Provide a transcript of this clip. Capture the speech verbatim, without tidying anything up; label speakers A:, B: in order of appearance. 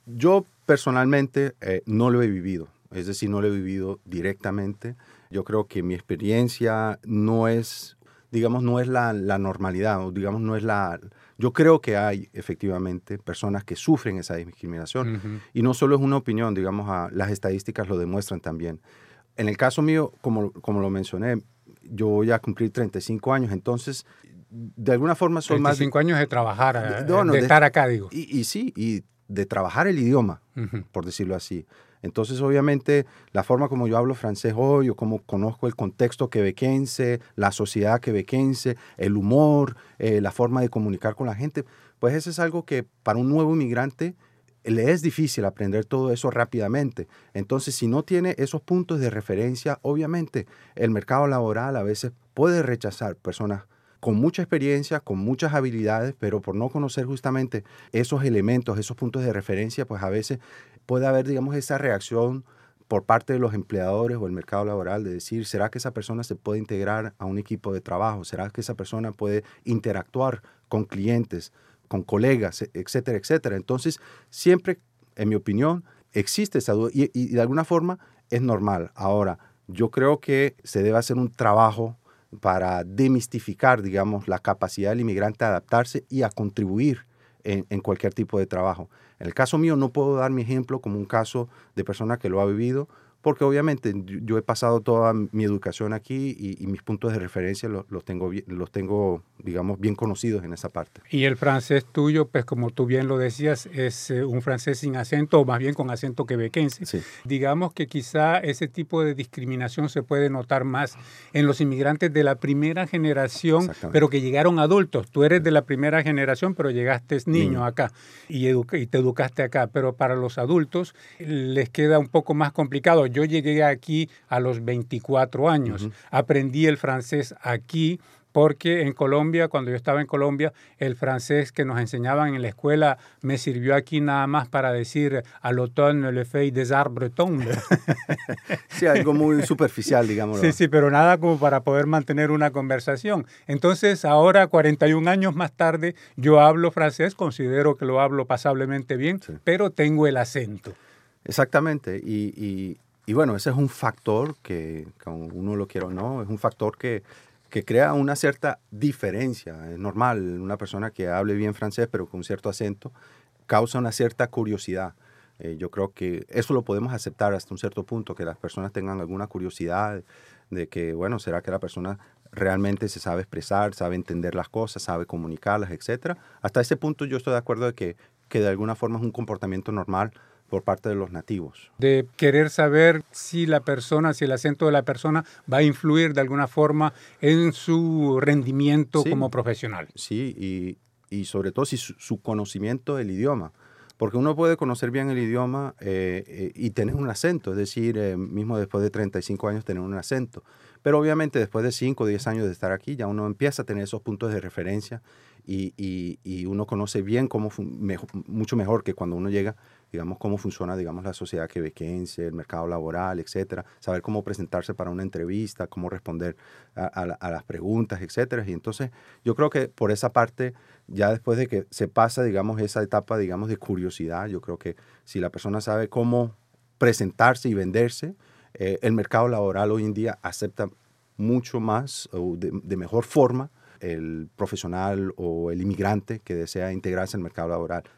A: Yo personalmente eh, no lo he vivido, es decir, no lo he vivido directamente. Yo creo que mi experiencia no es, digamos, no es la, la normalidad, o digamos, no es la... Yo creo que hay efectivamente personas que sufren esa discriminación
B: Ujú.
A: y no solo es una opinión, digamos, a, las estadísticas lo demuestran también. En el caso mío, como, como lo mencioné, yo voy a cumplir treinta y cinco años, entonces, de alguna forma soy
B: treinta y
A: más... De,
B: cinco años de trabajar,
A: de,
B: eh,
A: no, no,
B: de
A: de,
B: estar acá, digo.
A: y, y sí, y de trabajar el idioma,
B: Ujú.
A: por decirlo así. Entonces, obviamente, la forma como yo hablo francés hoy, o como conozco el contexto quebequense, la sociedad quebequense, el humor, eh, la forma de comunicar con la gente, pues eso es algo que para un nuevo inmigrante le es difícil aprender todo eso rápidamente. Entonces, si no tiene esos puntos de referencia, obviamente, el mercado laboral a veces puede rechazar personas con mucha experiencia, con muchas habilidades, pero por no conocer justamente esos elementos, esos puntos de referencia, pues a veces puede haber, digamos, esa reacción por parte de los empleadores o el mercado laboral de decir, ¿será que esa persona se puede integrar a un equipo de trabajo? ¿Será que esa persona puede interactuar con clientes, con colegas, etcétera, etcétera? Entonces, siempre, en mi opinión, existe esa duda y, y de alguna forma es normal. Ahora, yo creo que se debe hacer un trabajo para demistificar, digamos, la capacidad del inmigrante a adaptarse y a contribuir en, en cualquier tipo de trabajo. En el caso mío no puedo dar mi ejemplo como un caso de persona que lo ha vivido, porque obviamente yo he pasado toda mi educación aquí y, y mis puntos de referencia los, los, tengo, los tengo, digamos, bien conocidos en esa parte.
B: Y el francés tuyo, pues como tú bien lo decías, es eh, un francés sin acento, o más bien con acento quebequense.
A: Sí.
B: Digamos que quizá ese tipo de discriminación se puede notar más en los inmigrantes de la primera generación, pero que llegaron adultos. Tú eres de la primera generación, pero llegaste niño, niño. acá y, educa y te educaste acá. Pero para los adultos les queda un poco más complicado. Yo llegué aquí a los veinticuatro años. Uh-huh. Aprendí el francés aquí, porque en Colombia, cuando yo estaba en Colombia, el francés que nos enseñaban en la escuela me sirvió aquí nada más para decir à l'automne les feuilles des arbres tombent.
A: Sí, algo muy superficial, digámoslo.
B: Sí, sí, pero nada como para poder mantener una conversación. Entonces, ahora, cuarenta y un años más tarde, yo hablo francés, considero que lo hablo pasablemente bien, sí. Pero tengo el acento.
A: Exactamente, y, y, y bueno, ese es un factor que, como uno lo quiera o no, es un factor que que crea una cierta diferencia. Es normal, una persona que hable bien francés, pero con un cierto acento, causa una cierta curiosidad. Eh, yo creo que eso lo podemos aceptar hasta un cierto punto, que las personas tengan alguna curiosidad de que, bueno, ¿será que la persona realmente se sabe expresar, sabe entender las cosas, sabe comunicarlas, etcétera? Hasta ese punto yo estoy de acuerdo de que, que de alguna forma es un comportamiento normal por parte de los nativos.
B: De querer saber si la persona, si el acento de la persona va a influir de alguna forma en su rendimiento
A: sí,
B: como profesional.
A: Sí, y, y sobre todo si su, su conocimiento del idioma. Porque uno puede conocer bien el idioma eh, eh, y tener un acento, es decir, eh, mismo después de treinta y cinco años tener un acento. Pero obviamente después de cinco o diez años de estar aquí, ya uno empieza a tener esos puntos de referencia y, y, y uno conoce bien cómo, mejor, mucho mejor que cuando uno llega, digamos, cómo funciona, digamos, la sociedad quebequense, el mercado laboral, etcétera. Saber cómo presentarse para una entrevista, cómo responder a, a, a las preguntas, etcétera. Y entonces yo creo que por esa parte, ya después de que se pasa, digamos, esa etapa, digamos, de curiosidad, yo creo que si la persona sabe cómo presentarse y venderse, eh, el mercado laboral hoy en día acepta mucho más o de, de mejor forma el profesional o el inmigrante que desea integrarse al mercado laboral.